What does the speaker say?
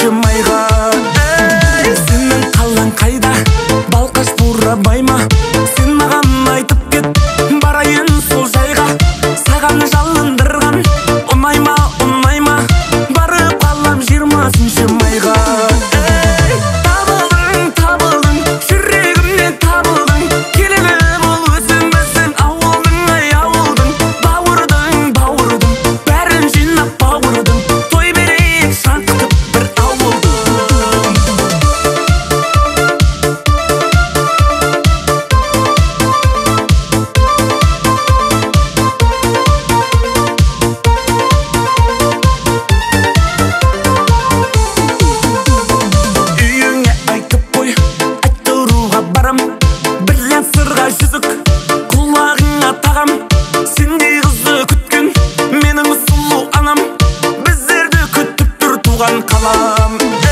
сүйсінші майға. Сенің қалаң қайда, балқаш бурабай ма? Сен маған айтып кет, барайын сол жайға. Саған жалындырған ұнай ма, барып қалам 20-шы майға. Табылдың, табылдың, жүрегімнен табылдың. Келелі бол өзіміздің ауылдың, ай ауылдың. Бауырдың, бәрін жинап бауырдың. Той берейік шаңқытып бір ауылдың. Үйіңе айтып қой, айттыруға барам. Бриллиант сырға жүзік, құлағыңа тағам. Сендей қызды күткен менің сұлу анам. Біздерді күтіп тұр туған қалам.